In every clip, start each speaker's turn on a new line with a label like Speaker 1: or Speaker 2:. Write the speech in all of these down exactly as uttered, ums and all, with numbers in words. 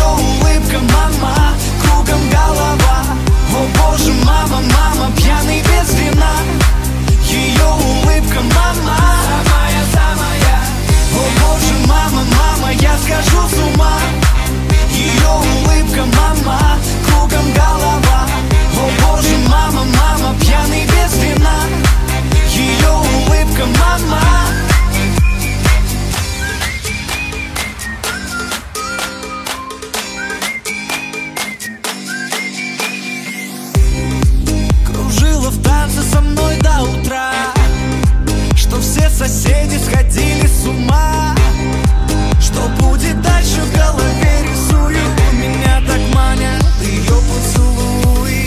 Speaker 1: Ее улыбка, мама, кругом голова. О боже, мама, мама, пьяный без вина. Ее улыбка, мама, самая, самая. О боже, мама, мама, я схожу с ума. Ее улыбка, мама, кругом голова. О боже, мама, мама, пьяный без вина. Ее улыбка, мама. Кружила в танце со мной до утра, что все соседи сходили с ума. Что будет дальше, в голове рисую. Меня так манят ее поцелуи.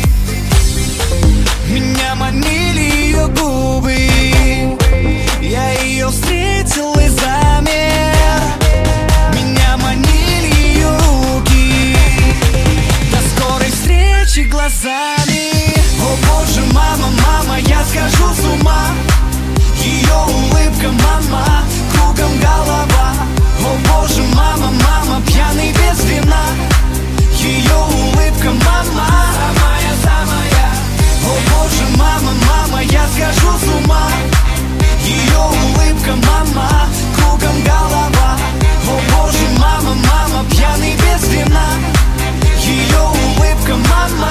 Speaker 1: Меня манили ее губы. Я ее встретил и замер. Меня манили ее руки. До скорой встречи глазами. О боже, мама, мама, я схожу с ума. Ее улыбка, мама, кругом голова. О боже, мама, мама, пьяный без вина. Ее улыбка, мама, самая, самая. О боже, мама, мама, я схожу с ума. Ее улыбка, мама, кругом голова. О боже, мама, мама, пьяный без вина. Ее улыбка, мама.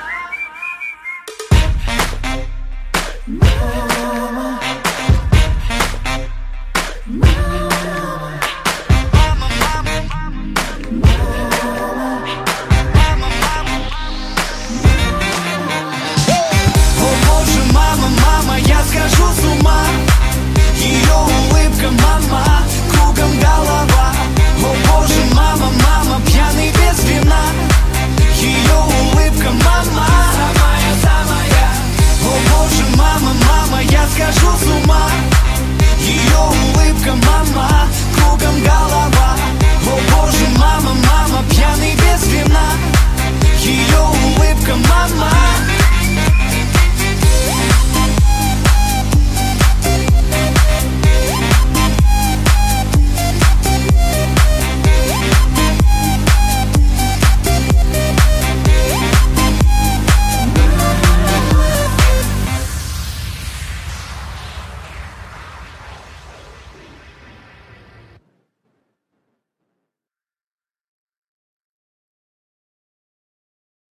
Speaker 1: Я схожу с ума. Ее улыбка, мама, кругом голова. О боже, мама, мама, пьяный без вина. Ее улыбка, мама.